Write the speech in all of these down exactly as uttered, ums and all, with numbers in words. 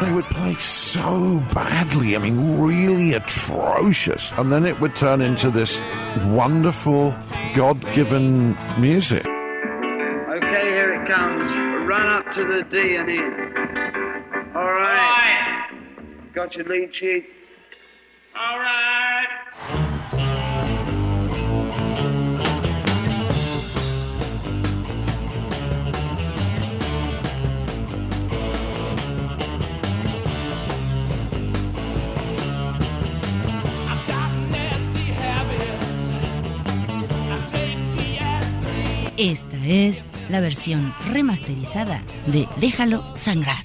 They would play so badly, I mean, really atrocious. And then it would turn into this wonderful, God-given music. Okay, here it comes. Run up to the D and E. All right. All right. Got your lead sheet? All right. Esta es la versión remasterizada de Déjalo Sangrar.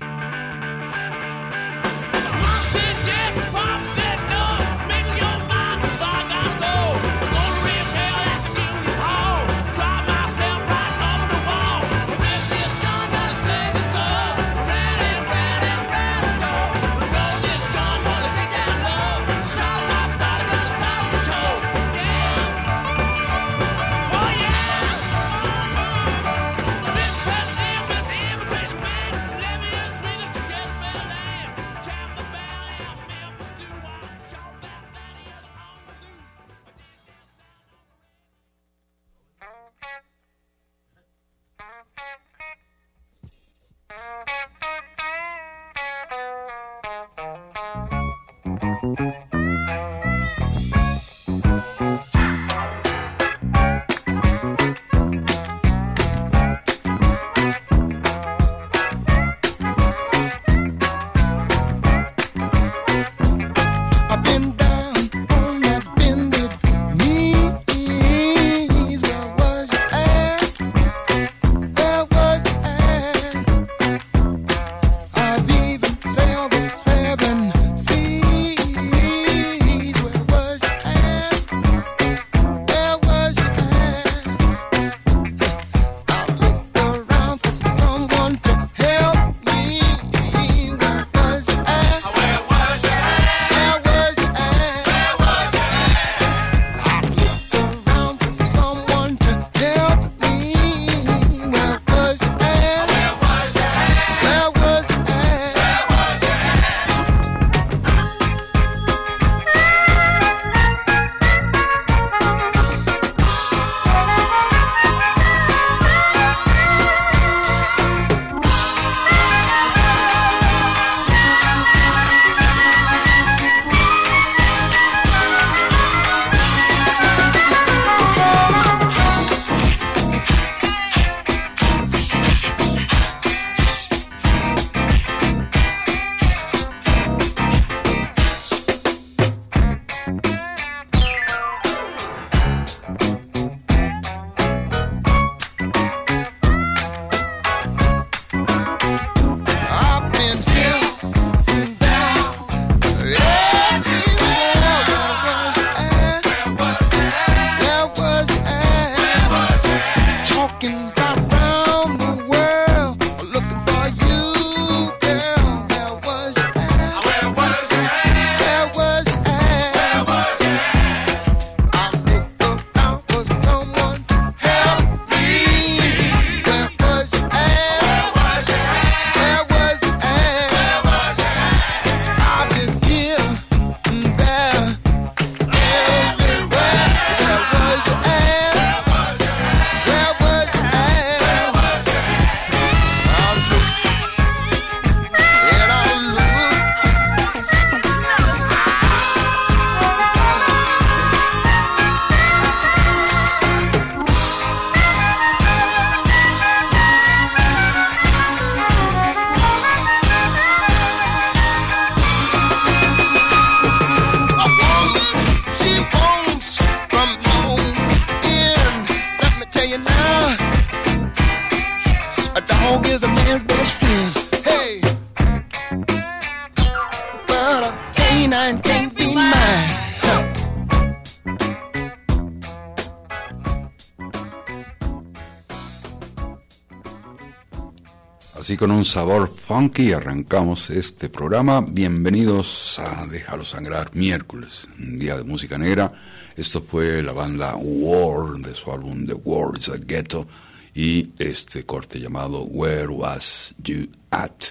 Así con un sabor funky arrancamos este programa. Bienvenidos a Déjalo Sangrar, miércoles, un día de música negra. Esto fue la banda War de su álbum The War is a Ghetto y este corte llamado Where Was You At.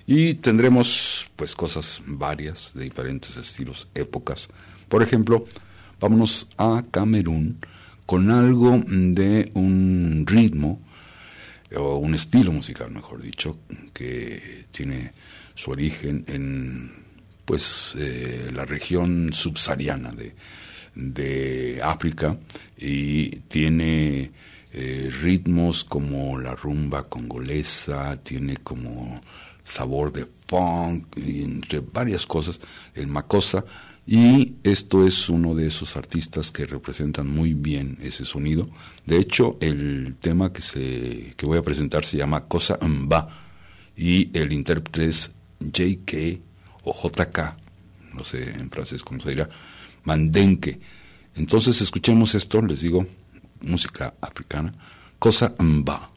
Y tendremos pues cosas varias de diferentes estilos, épocas. Por ejemplo, vámonos a Camerún con algo de un ritmo o un estilo musical, mejor dicho, que tiene su origen en pues eh, la región subsahariana de, de África, y tiene eh, ritmos como la rumba congolesa, tiene como sabor de funk, y entre varias cosas, el makossa, y esto es uno de esos artistas que representan muy bien ese sonido. De hecho, el tema que se que voy a presentar se llama Kossa Mba, y el intérprete es J K o J K, no sé en francés cómo se dirá, Mandenke. Entonces escuchemos esto, les digo, música africana, Kossa Mba.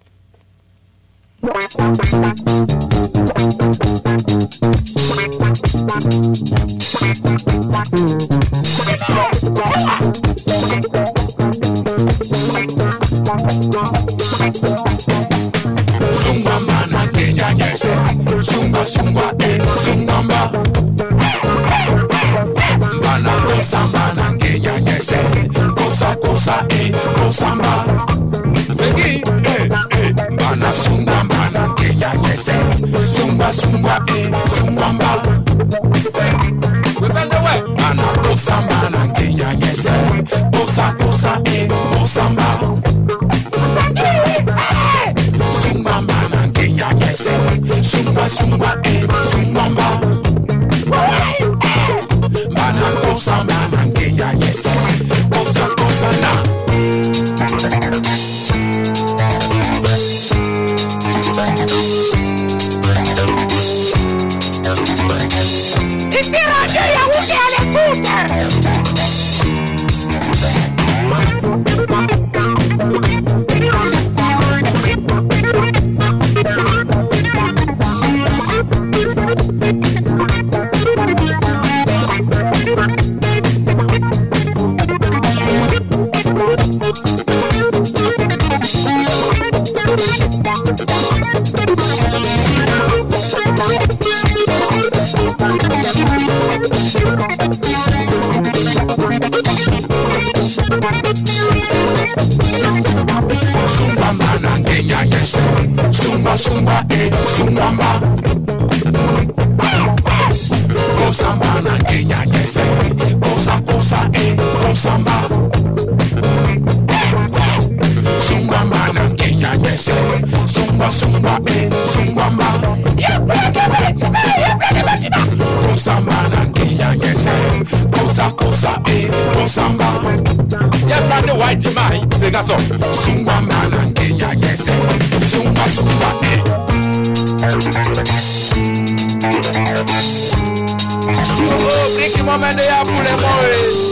Zumba mana Kenya nyese, zumba zumba eh zumbamba. Bana cosa mana Kenya nyese, cosa cosa eh cosamba. Seguí eh eh bana zumba mana Kenya nyese, zumba zumba eh zumbamba. Bana cosa mana Kenya nyese, cosa cosa eh cosamba. Zumba mana Kenya nyese, zumba zumba eh zumbamba. Bana cosa mana Kenya nyese, cosa cosa na. Y si radio ya une a la puta. Zumba mana Kenya nyese, zumba zumba eh zumbamba. Cosa mana Kenya nyese, cosa cosa eh cosamba. Zumba mana Kenya nyese, zumba zumba eh zumbamba. Cosa mana Kenya nyese, cosa cosa eh cosamba. Ya plane white mai, c'est garçon. Zumba mana Kenya nyese, zumba zumba eh. Oh, Ricky moment de ya pour les mots.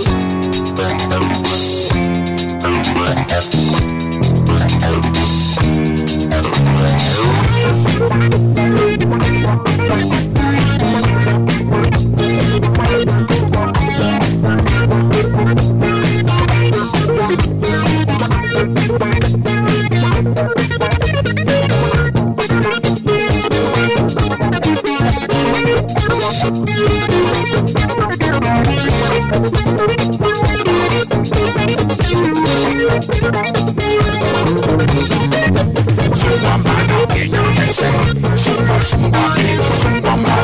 Zumba mana Kenya nyese, zumba zumba eh zumbamba.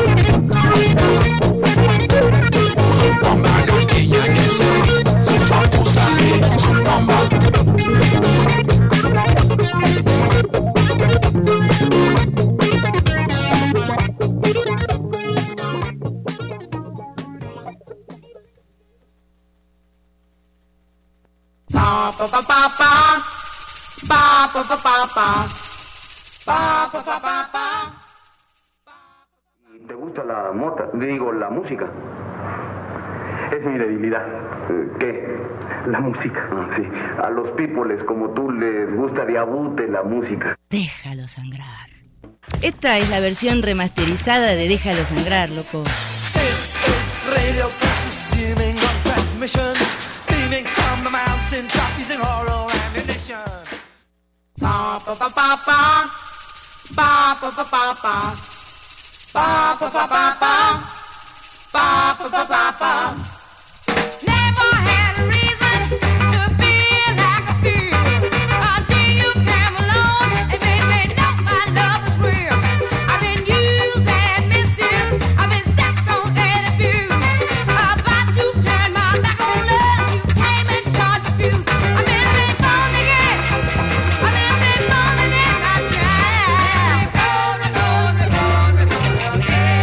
Zumba mana Kenya nyese, cosa cosa eh zumbamba. Pa pa pa pa pa pa pa pa pa pa pa pa pa pa. ¿Te gusta la mota? Digo, la música. Es mi debilidad. ¿Qué? La música. Ah, sí. A los pípoles como tú les gusta de abute la música. Déjalo sangrar. Esta es la versión remasterizada de Déjalo sangrar, loco. Radio consuming on transmission, beaming from the mountain top using oral ammunition. Pa pa pa pa pa pa pa pa pa pa Ba ba ba ba ba. Ba ba ba ba ba. Never had a reason to feel like I feel until you came along and made me know my love is real. I've been used and misused. I've been stepped on and abused. About to turn my back on love. You came and charged the fuse. I've been reborn again. I've been reborn again. I tried. Reborn, reborn, reborn, reborn again.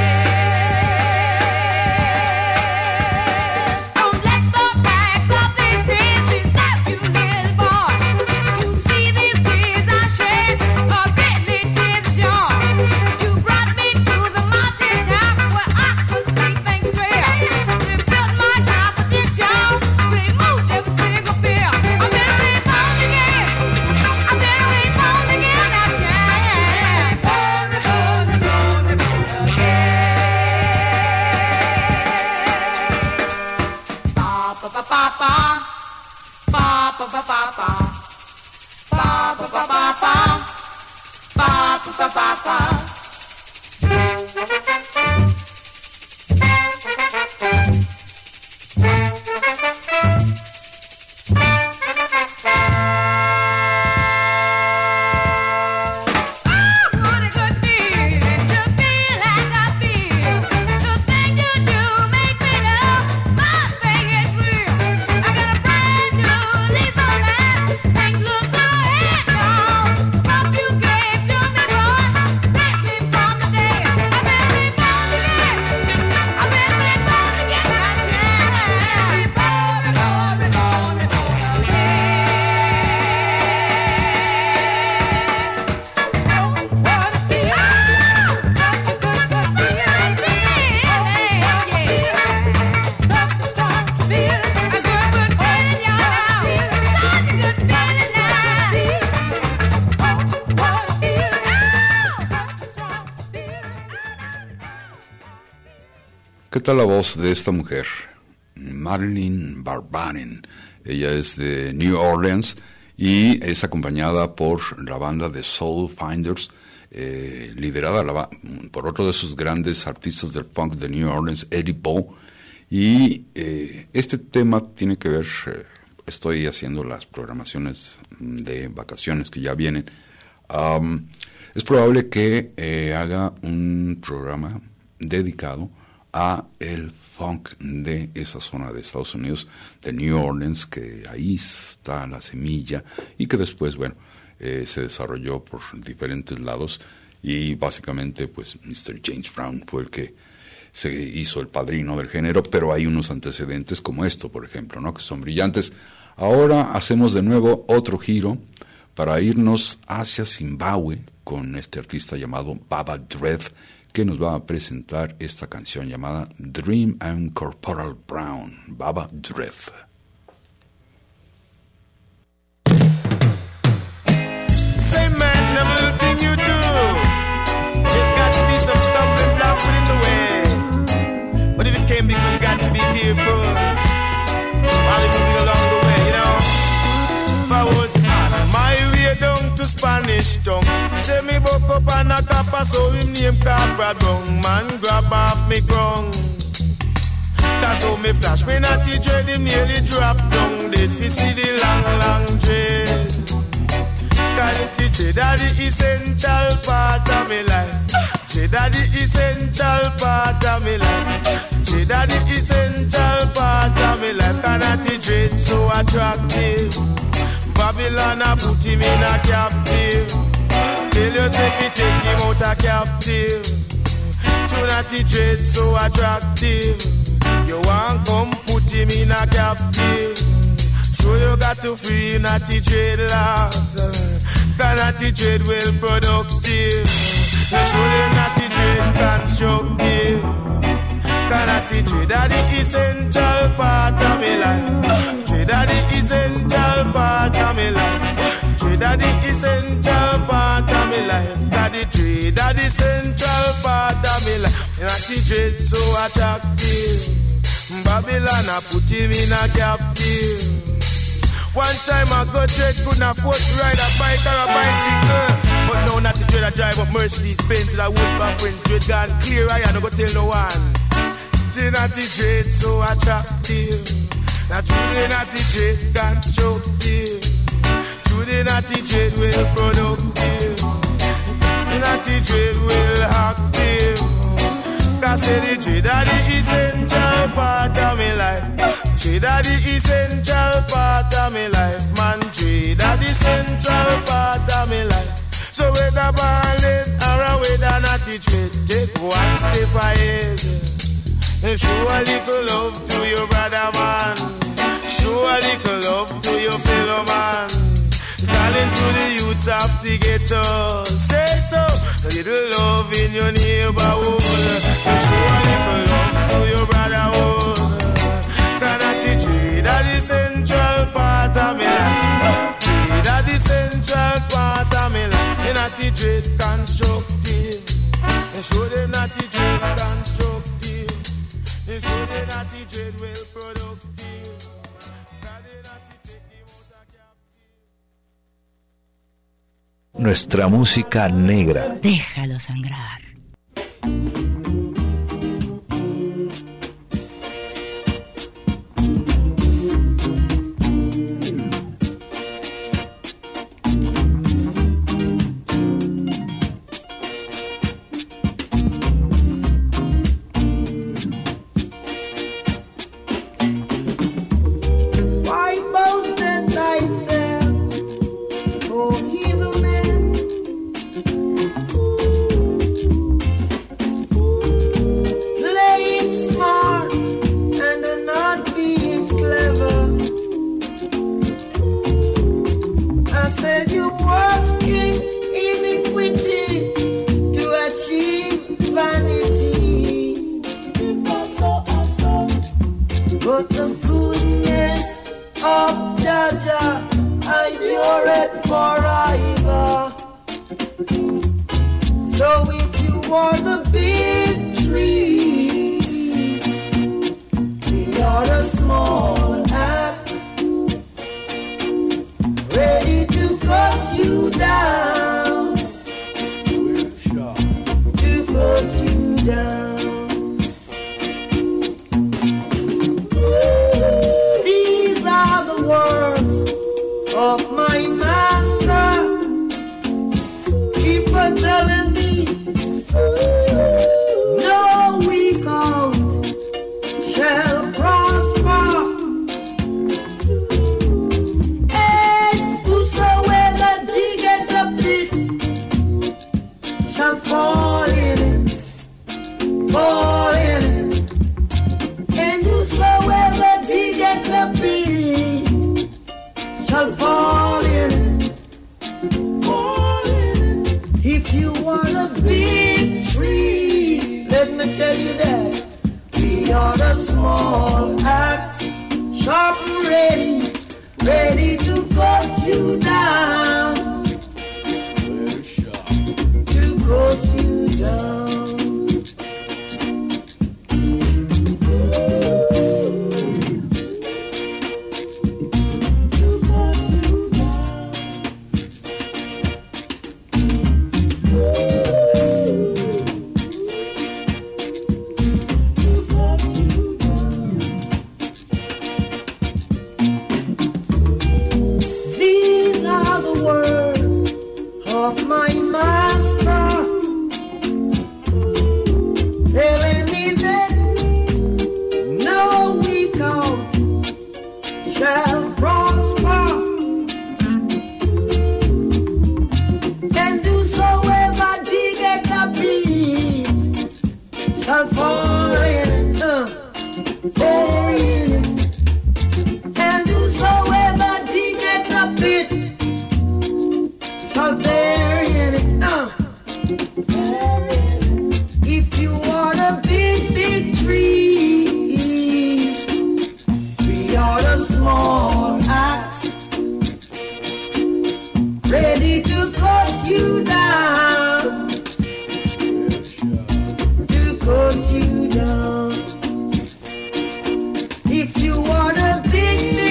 Don't let the rags of these tears stop you, little boy. You see these tears I shed are really tears of joy. You brought me to the mountain top where I could see things clear. Rebuilt my confidence, y'all. Removed every single fear. I've been reborn again. I've been reborn again. I tried. Reborn, reborn, reborn, reborn again. Ba ba ba ba ba. Ba ba ba ba ba. Ba ba ba ba ba. Ba ba ba ba ba. What a good feeling to feel like I feel. The thing you do make me know my thing is real. I got a brand new lease on life. Things look good and wrong. What you gave to me, boy, set me from the dead. I've been reborn again. I've been reborn again. I tried. Reborn, reborn, reborn, reborn again. What a feeling. Such a good, good feeling. Such a strong feeling. A good, good feeling, y'all. Such a good feeling now. What a feeling. Such a strong feeling. ¿Qué tal la voz de esta mujer? Marilyn Barbarin. Ella es de New Orleans y es acompañada por la banda de Soul Finders, eh, liderada la ba- por otro de sus grandes artistas del funk de New Orleans, Eddie Poe. Y eh, este tema tiene que ver, eh, estoy haciendo las programaciones de vacaciones que ya vienen. Am, es probable que eh, haga un programa dedicado a el funk de esa zona de Estados Unidos, de New Orleans, que ahí está la semilla y que después, bueno, eh, se desarrolló por diferentes lados y básicamente, pues, mister James Brown fue el que se hizo el padrino del género, pero hay unos antecedentes como esto, por ejemplo, ¿no?, que son brillantes. Ahora hacemos de nuevo otro giro para irnos hacia Zimbabue con este artista llamado Baba Dread, que nos va a presentar esta canción llamada Dream and Corporal Brown. Baba Dread. Say man, the little thing you do, there's got to be some stumbling block within the way. But if it can be good, you got to be careful while you're moving along the way, you know. If I was on my way down to Spanish Town, say me buck up and a copper, so him name Corporal Brown. Man grab off me crown. Cause how me flash, me not the dread, him nearly drop down dead. Fi see the long, long dread. Cause the dread are the essential part of me life. Dread are the essential part of me life. Dread are the essential part of me life. Cause the dread so attractive. Babylon a put him in a captive. Tell yourself he take him out a captive. Trinity dread so attractive. You want come put him in a captive. Sure you got to free Natty dread lock. Cause Natty dread well productive. Sure you Natty dread constructive. Cause Natty dread are the essential part of me life. Dread are the essential part of me life. Dread are the essential part of me life. Cause the dread are the essential part of me life. Natty dread so attractive. Babylon a put him in a captive. One time I got dread couldn't afford to ride a bike or a bicycle. But now not the dread I drive up Mercedes Benz with a wood my friends. Dread gone clear, I no go tell no one. Dread not the dread so attractive. Not truly not the dread constructive. Truly not the dread well productive. Not the dread well active. Cause the dread are the essential part of my life. Dread are the essential part of my life. Man, dread are the central part of my life. So whether ballin' or a whether not the dread, take one step ahead and show a little love to your brother man. Show a little love to your fellow man. Calling to the youths of the ghetto. Say so, a little love in your neighborhood. Show a little love to your brotherhood. Cannot teach you that the central part of me life. That the central part of me life. And not teach it constructive. And show them not teach it constructive. And show them not teach it well productive. Nuestra música negra. Déjalo sangrar.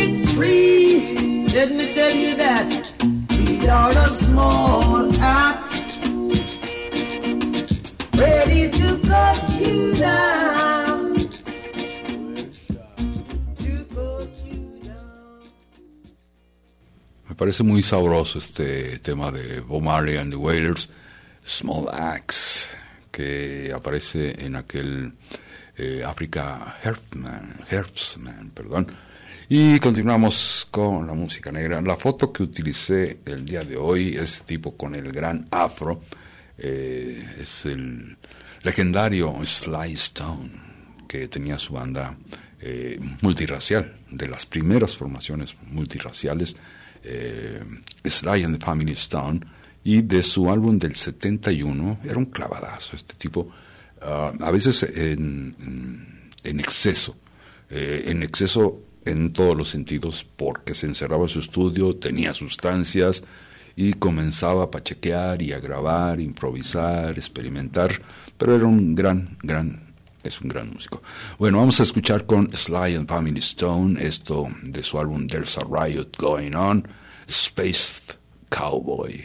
Let me tell you that we are a small axe, ready to cut you down. To cut you down. Me parece muy sabroso este tema de Bob Marley and the Wailers, Small Axe, que aparece en aquel eh, Africa Herbsman, Herbsman, perdón. Y continuamos con la música negra. La foto que utilicé el día de hoy, este tipo con el gran afro, eh, es el legendario Sly Stone, que tenía su banda eh, multirracial, de las primeras formaciones multirraciales, eh, Sly and the Family Stone, y de su álbum del setenta y uno, era un clavadazo este tipo, uh, a veces en, en exceso, eh, en exceso en todos los sentidos, porque se encerraba en su estudio, tenía sustancias y comenzaba a pachequear y a grabar, improvisar, experimentar, pero era un gran, gran, es un gran músico. Bueno, vamos a escuchar con Sly and Family Stone, esto de su álbum There's a Riot Going On, Spaced Cowboy.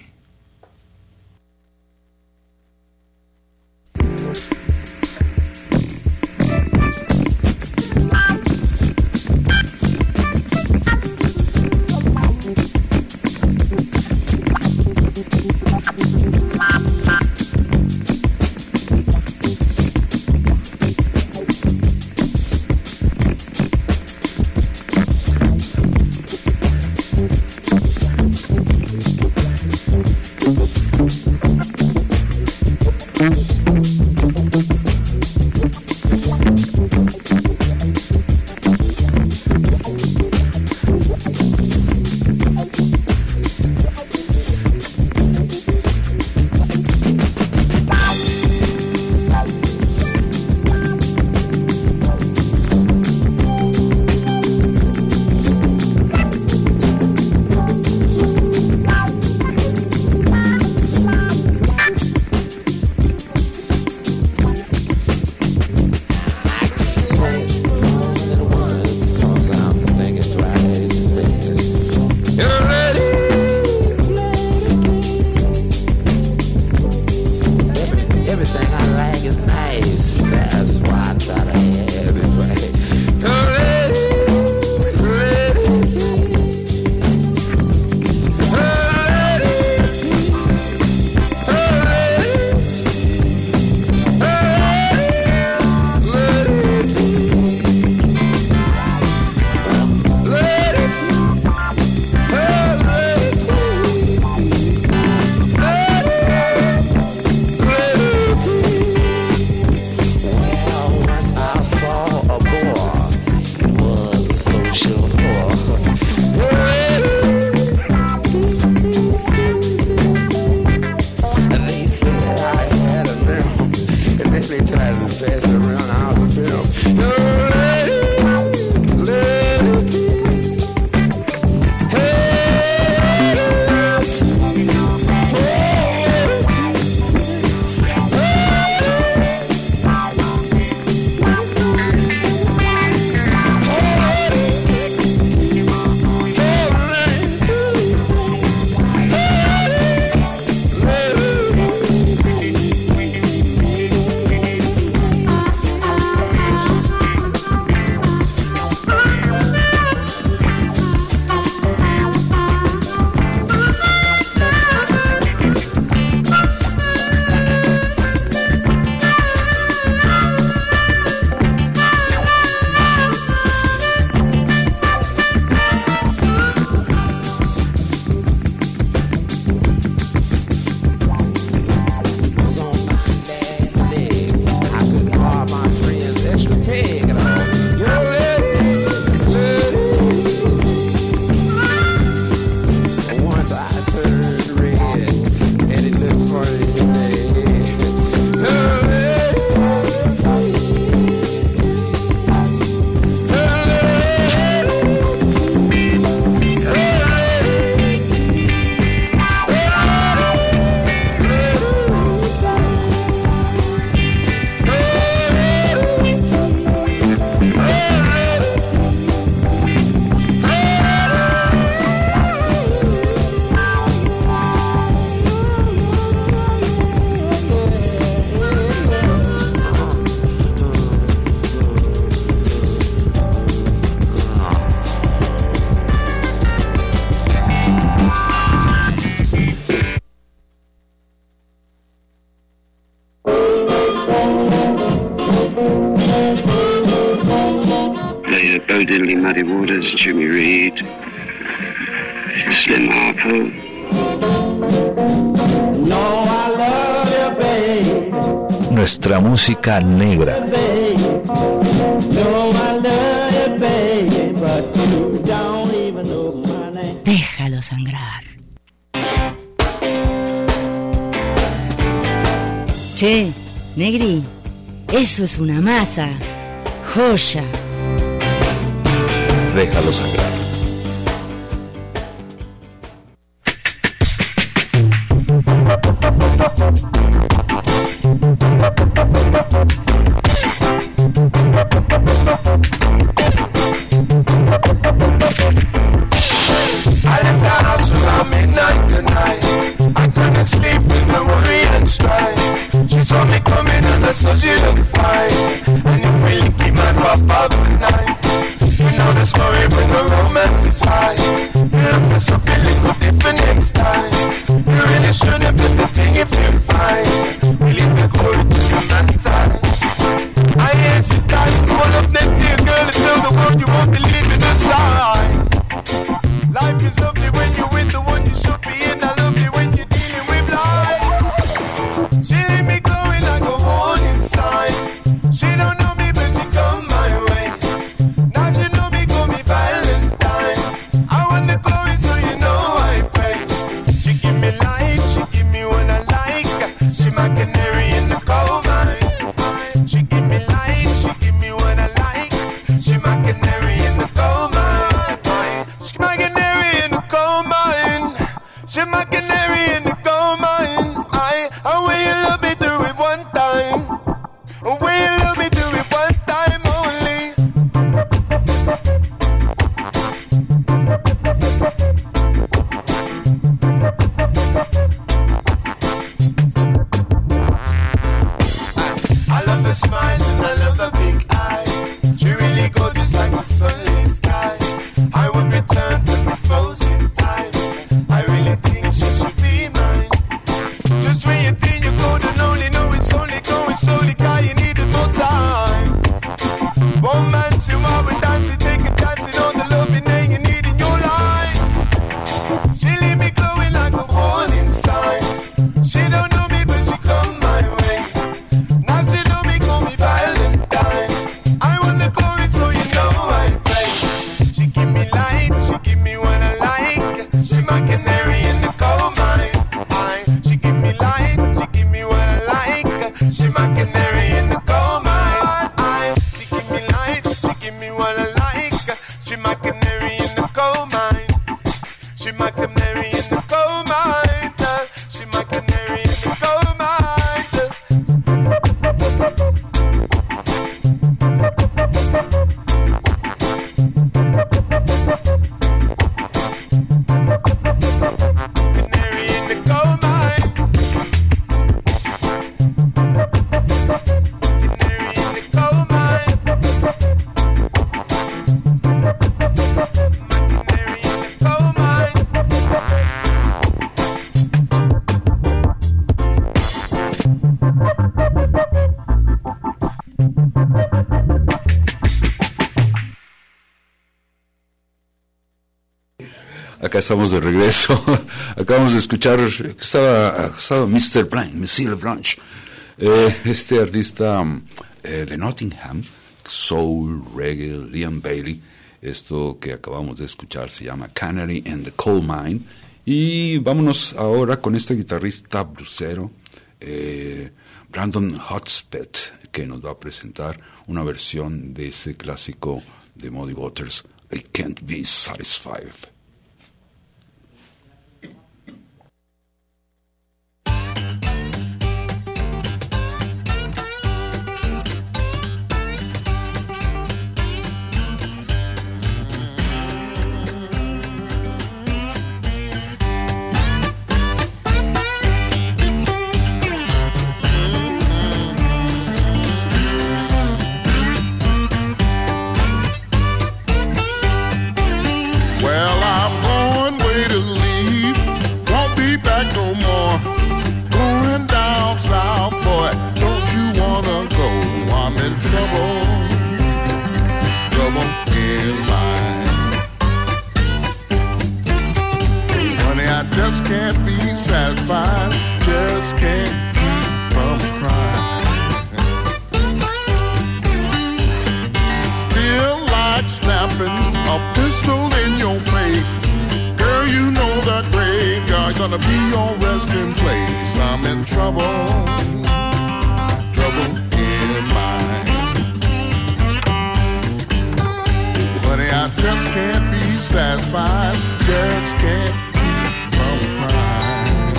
Muddy Waters, Jimmy Reed, Slim Harpo. No, I love you, babe. Nuestra música negra. No, I love you, babe, but you don't even know my name. Déjalo sangrar. Che, Negri, eso es una masa. Joya. Déjalo sangrar. I left the house around midnight tonight. I couldn't sleep with no worry and strife. She saw me coming and that's how she looked fine. And it really keep my pop up tonight. You know the story when the romance is high. You look for something little different next time. You really shouldn't put the thing if you're fine. We leave the glory to the sunshine. I ain't sit down, hold up next to your girl and tell the world you won't believe in the sign. Life is lovely when you're with the one you should be in. I love you when you're dealing with life. She leave me glowing like a warning sign. She don't know me but she come my way. Now she know me, call me Valentine. I want the glory so you know I pray. She give me life, she give me what I like. She my canary in the coal mine. She give me life, she give me what I like. She my canary in the coal mine. She my canary in the coal mine. She my canary in the coal mine. I, I will you love me, do it one time. Will you love me, do it one time only. I love her smile and I love her big eyes. She really gorgeous like the sunlit sky. I would return to the frozen time. I really think she should be mine. Just when you think you're golden, only know it's only going slowly, cause you needed more time. Romance, you are with dancing, take a chance and all the loving that you need in your life. She leave me glowing like a warning sign. She don't know me but she come my way. Now she know me, call me Valentine. I want the glory so you know I pray. She give me light, she give me what I like. She my canary in the coal mine. I, she give me light, she give me what I like. She my canary in the coal mine. I, she give me light, she give me what I like. She my canary in the coal mine. She my canary in the coal mine. She my canary in the coal mine. Canary in the coal mine. Canary in the coal mine. My canary in the coal mine. Acá estamos de regreso. Acabamos de escuchar, estaba, estaba mister Blanc, Monsieur Leblanc, eh, este artista eh, de Nottingham, soul, reggae, Liam Bailey. Esto que acabamos de escuchar se llama Canary in the Coal Mine. Y vámonos ahora con este guitarrista bluesero, eh, Brandon Hudspeth, que nos va a presentar una versión de ese clásico de Muddy Waters, I Can't Be Satisfied. Well, your resting place. I'm in trouble, trouble in mind. Honey, I just can't be satisfied, just can't keep from crying.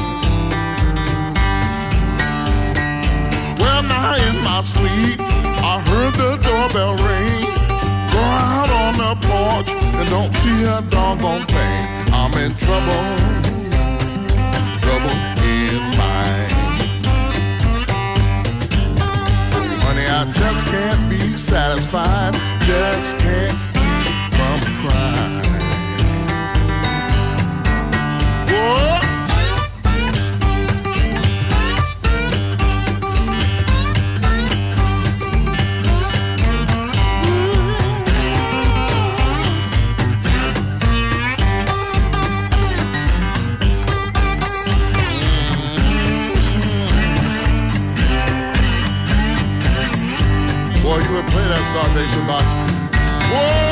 Well, now in my sleep, I heard the doorbell ring. Go out on the porch and don't see a doggone thing. I'm in trouble, trouble in mind. Oh, honey, I just can't be satisfied, just can't keep from crying. Whoa. Boy, you would play that Starvation box. Whoa!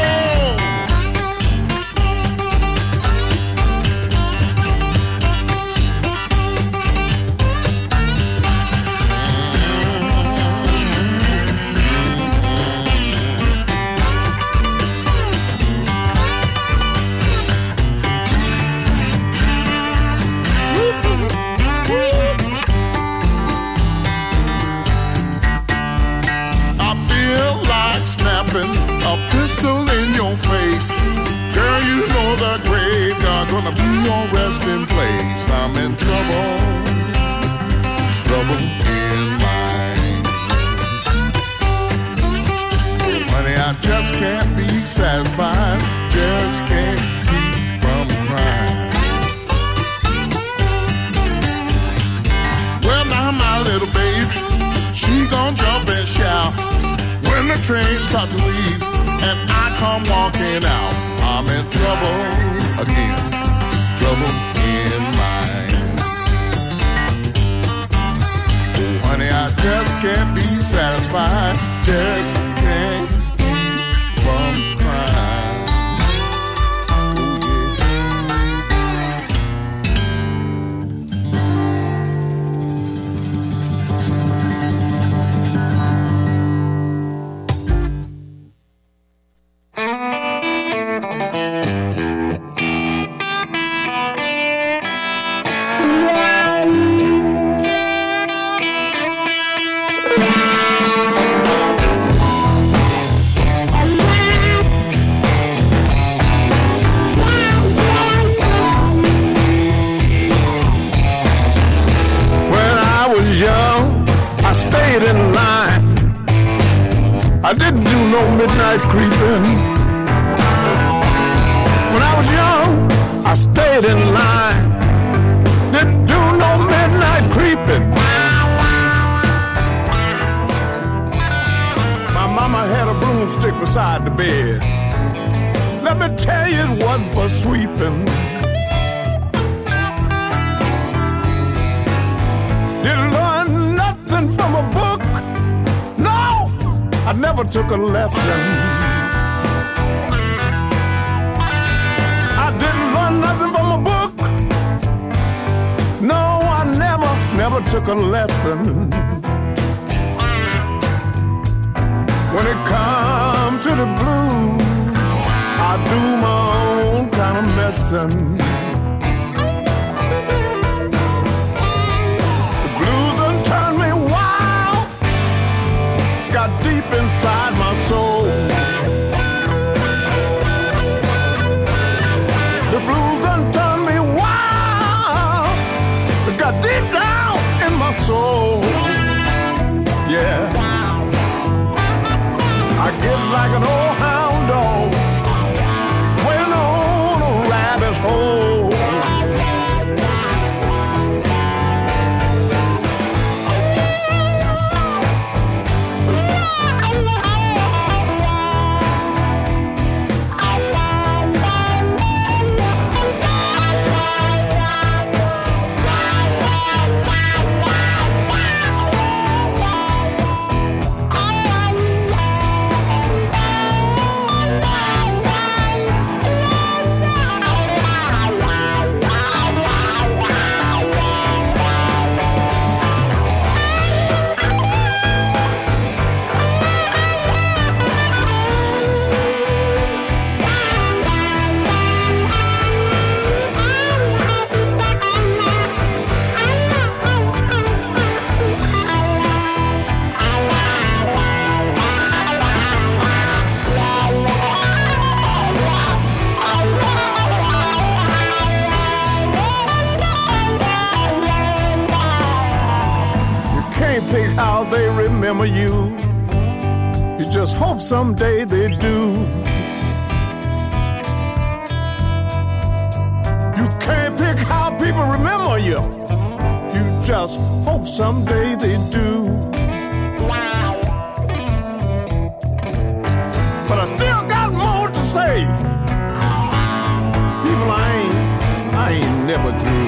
A pistol in your face. Girl, you know the graveyard's gonna be your resting place. I'm in trouble, trouble in mind. Oh, honey, I just can't be satisfied, just can't keep from crying. Well, now my little baby, she gon' jump and shout when the train starts to leave and I come walking out. I'm in trouble again, trouble in mind. Oh, honey, I just can't be satisfied, just can't keep from crying. I didn't do no midnight creeping. When I was young, I stayed in line. Didn't do no midnight creeping. My mama had a broomstick beside the bed. Let me tell you, it wasn't for sweeping. Didn't learn nothing from a book. I never took a lesson. I didn't learn nothing from a book. No, I never, never took a lesson. When it comes to the blues, I do my own kind of messing. The blues done turned me wild. It's got deep inside my soul. The blues done turned me wild. It's got deep down in my soul. Yeah, I get like an old hound dog waiting on a rabbit's hole. how they remember you. You just hope someday they do. You can't pick how people remember you. You just hope someday they do. But I still got more to say. People, I ain't, I ain't never through.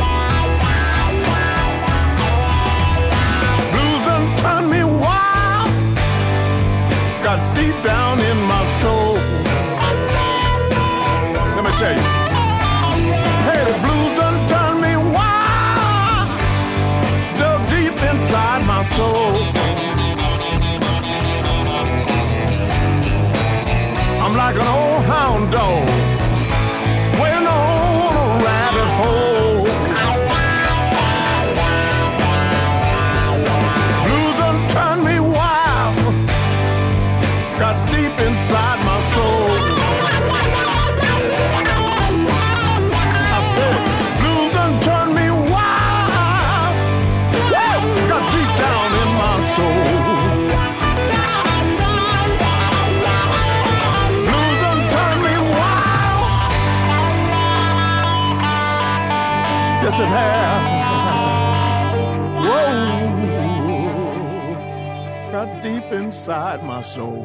Blues done turned me wild, got deep down in my soul. Let me tell you. Hey, the blues done turned me wild, dug deep inside my soul. I'm like an old hound dog waiting on a rabbit hole. Blues done turned me wild, got deep inside my soul. I said, blues done turned me wild, got deep down in my soul. Yes, it has. Whoa, got deep inside my soul.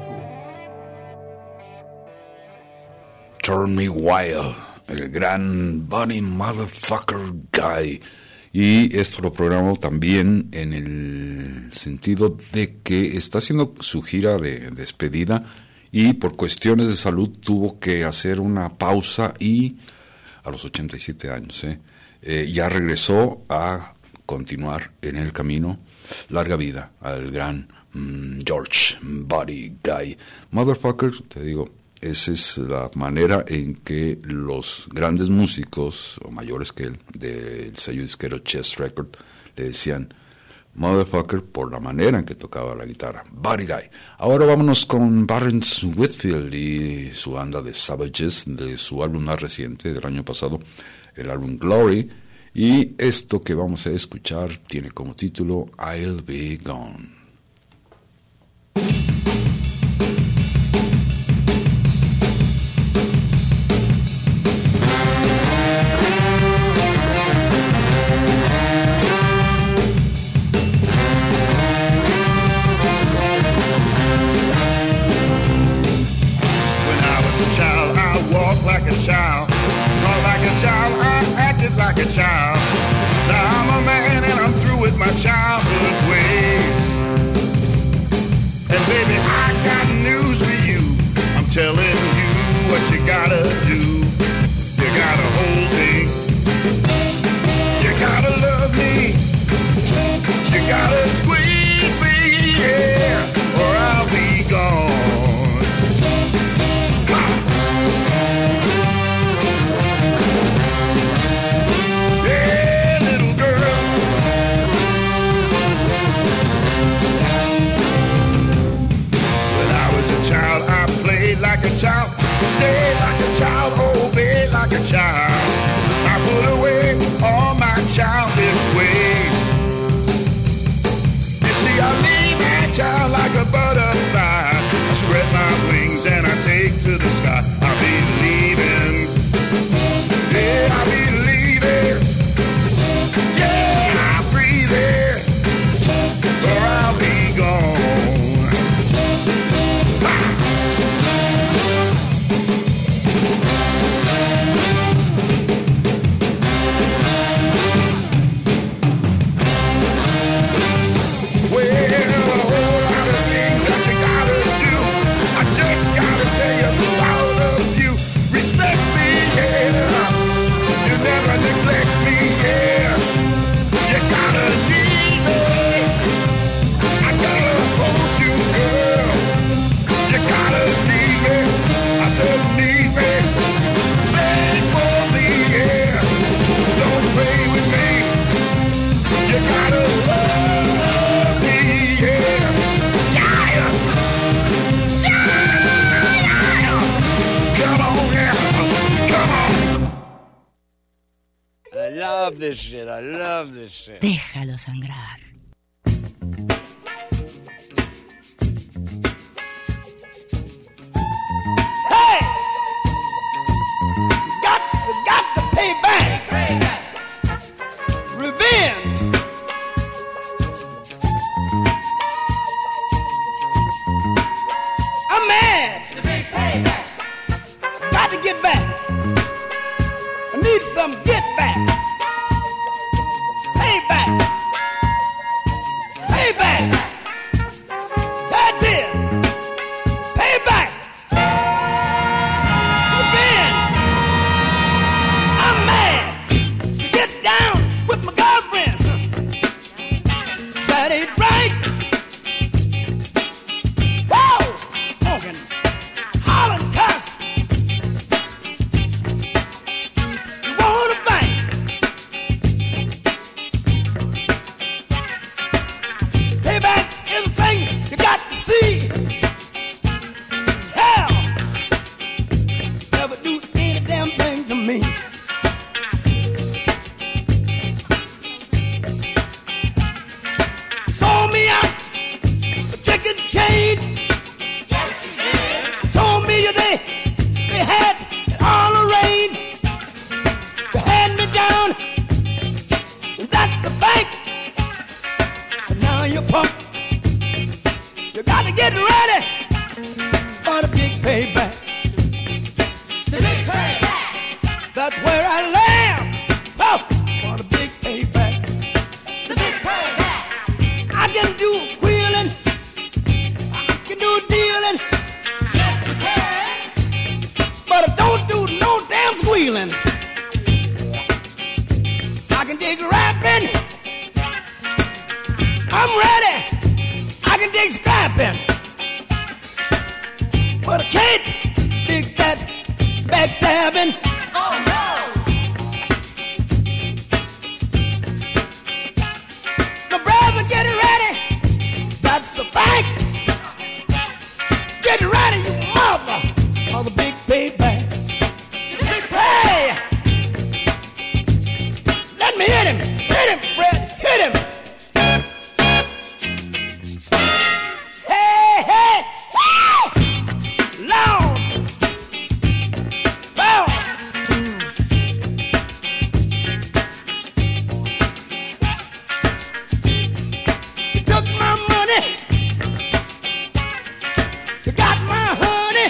Turn Me Wild, el gran Bunny Motherfucker Guy. Y esto lo programo también en el sentido de que está haciendo su gira de despedida y por cuestiones de salud tuvo que hacer una pausa y a los ochenta y siete años, ¿eh? Eh, ya regresó a continuar en el camino. Larga vida al gran mm, George Buddy Guy. Motherfucker, te digo, esa es la manera en que los grandes músicos, o mayores que él, del sello disquero Chess Record, le decían Motherfucker por la manera en que tocaba la guitarra. Buddy Guy. Ahora vámonos con Barrens Whitfield y su banda de Savages, de su álbum más reciente del año pasado, el álbum Glory, y esto que vamos a escuchar tiene como título I'll Be Gone. When I was a child, I walked like a child, talked like a child, I acted like a child. Now I'm a man and I'm through with my childhood ways. And baby, I got news for you. I'm telling you what you gotta do. You gotta hold me. You gotta love me. You gotta squeeze me, yeah, or I'll be gone. Like a child, stay like a child, obey like a child. I put away all my childish ways. You see, I leave my child like a butterfly. I spread my wings and I take to the sky. I believe in, yeah, I believe it. Yeah, I breathe it, or I'll be gone. I love this shit, I love this shit. Déjalo sangrar. get ready for the big payback. The big payback. That's where I land. Oh, for the big payback. The big payback. I can do wheeling. I can do dealing. Yes, you can. But I don't do no damn squealing. I can dig rapping. I'm ready. I can dig scrapping. But I can't dig that backstabbing. Oh no! The brother, get ready. That's the fact. Get ready, you mother, for the big payback. Hey! Let me hit him. Hit him, Fred. Hit him. Hey, hey, hey! Loud. Loud. You took my money. You got my honey.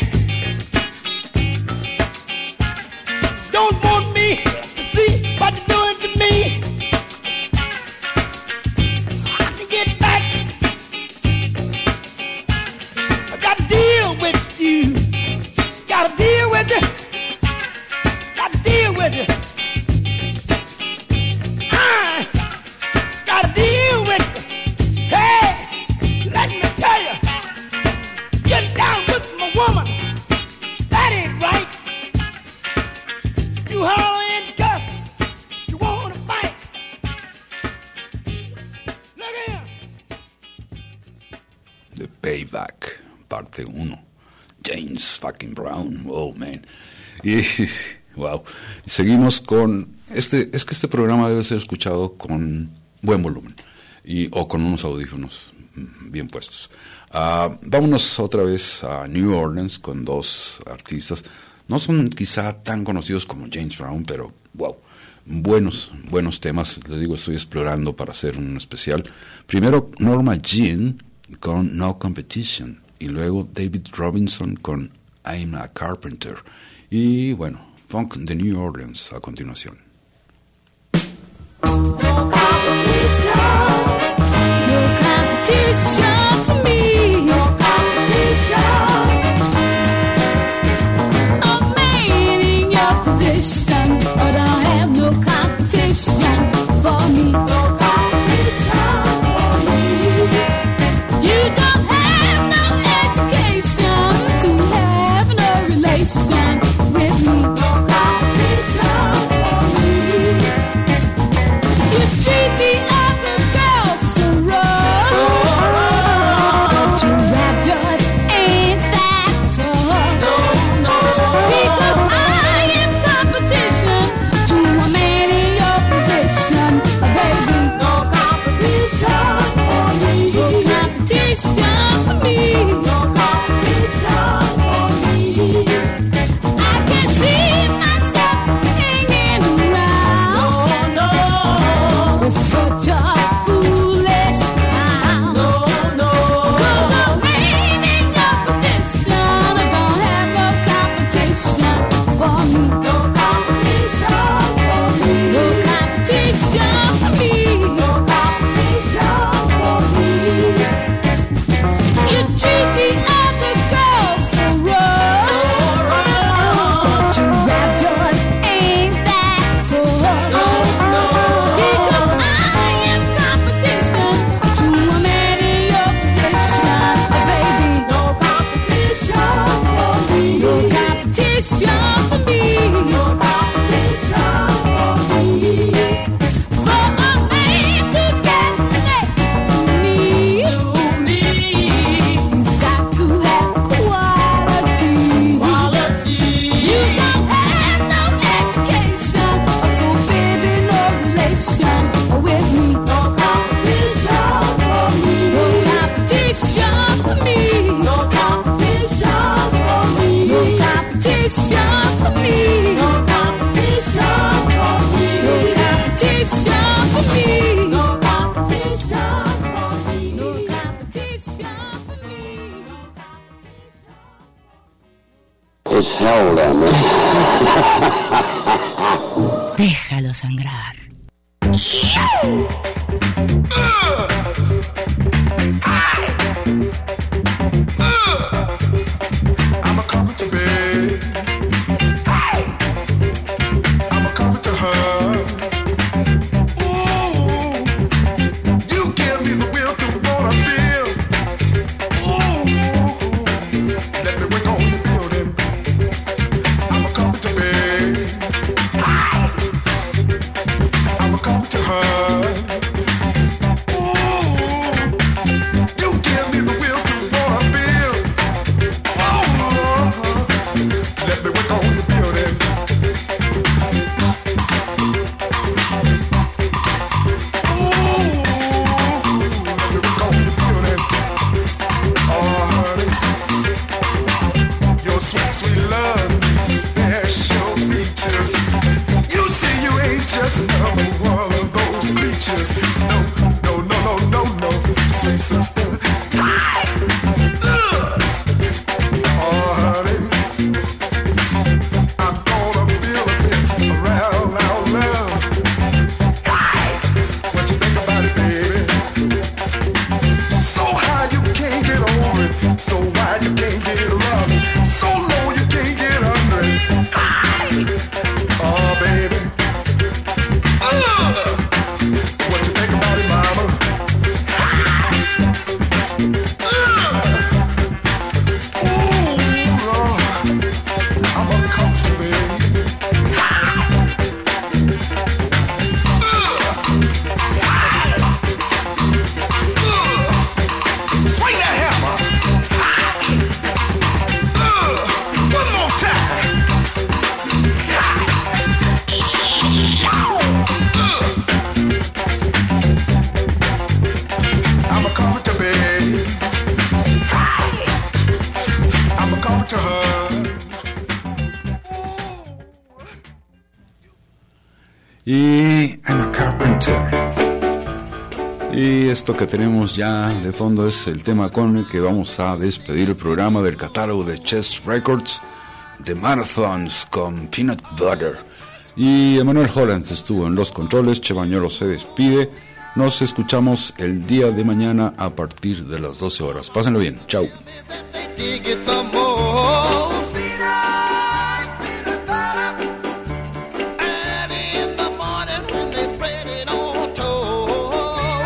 Don't want me to see what you're doing to me. I can get back. I got to deal with you. Got to deal with you. Got to deal with you. I got to deal with you. Hey, let me tell you. Get down with my woman. That ain't right. You holler and cuss. You want to fight. Look here. The Payback, parte uno. James fucking Brown, oh man. Y, wow. Y seguimos con este, es que este programa debe ser escuchado con buen volumen y, o con unos audífonos bien puestos. Uh, vámonos otra vez a New Orleans con dos artistas. No son quizá tan conocidos como James Brown, pero wow, buenos, buenos temas. Les digo, estoy explorando para hacer un especial. Primero Norma Jean con No Competition y luego David Robinson con I'm a Carpenter. Y bueno, Funk de New Orleans a continuación. No competition, no competition for me, no competition. A man in your position, but I have no competition for me, no competition for me. You don't have no education to have no relation with me, no competition for me. You treat the other girls so rough. It's hell down there. Déjalo sangrar. I'm a coming to bed. I'm a coming to her. Ooh, you give me the will to wanna feel. Ooh, let me work on the building. I'm a coming to bed. I'm a coming to her. Ooh, you give me the will to wanna feel. Let me work on the building. Ooh, let me work on the building. Oh, honey, your sweet, sweet love needs special features. You say you ain't just another one of those creatures. No, no, no, no, no, no, sweet sister. Ugh. Oh, honey, I'm gonna build a fence around our love. What you think about it, baby? So high you can't get over it. So wide you can't get around it. So low you can't get under it. Oh, baby. Ugh. What you think about it, mama? Ugh. Ooh, Lord. I'm a couple, baby. Swing that hammer. Ugh. One more time. I'm a coming to bed. I'm a coming to her. Y I'm a Carpenter. Y esto que tenemos ya de fondo es el tema con el que vamos a despedir el programa del catálogo de Chess Records, The Marathons con Peanut Butter. Y Emanuel Holland estuvo en los controles. Che Bañuelo se despide. Nos escuchamos el día de mañana a partir de las doce horas. Pásenlo bien. Chau. Dig it the most. And in the morning when they spread it on toast.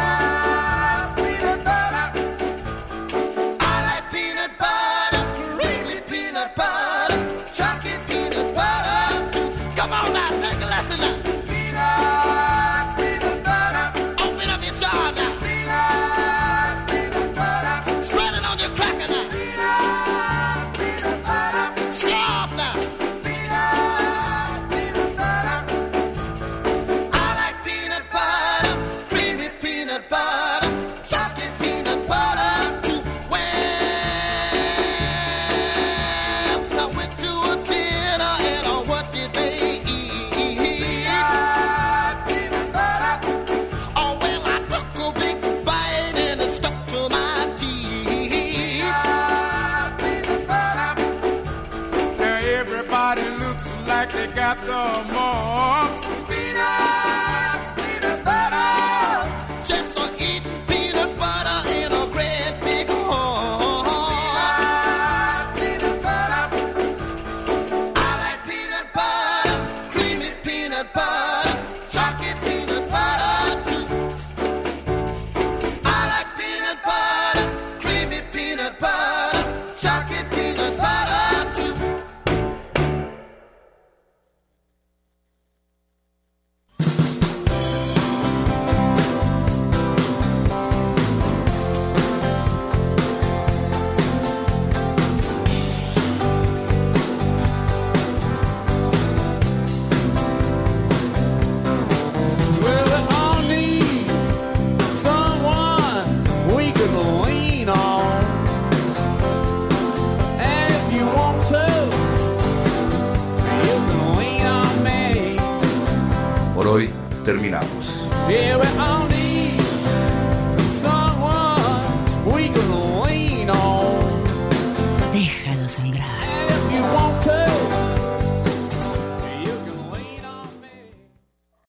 I like peanut butter, creamy peanut butter, chunky peanut butter too. Come on now, take a lesson now. Peanut, peanut butter. Open up your jar now. Peanut, peanut butter. Spread it on your cracker now. Peanut, peanut butter. Scarf now. Peanut, peanut butter. I like peanut butter, creamy peanut butter, chunky peanut butter too. Well, I went to a dinner and uh, what did they eat? Peanut, peanut butter. Oh well, I took a big bite and it stuck to my teeth. Peanut, peanut butter. Now everybody looks like they got the mumps. Peanut, peanut butter. Just for eating peanut butter in a great big hole. Peanut, peanut butter. I like peanut butter, creamy peanut butter, chunky peanut butter too. I like peanut butter, creamy peanut butter, chunky peanut butter too. Well, we all need someone we can lean on. And if you want to, you can lean on me. Por hoy terminamos. Yeah, we all need someone we can lean on. Déjalo sangrar. And if you got to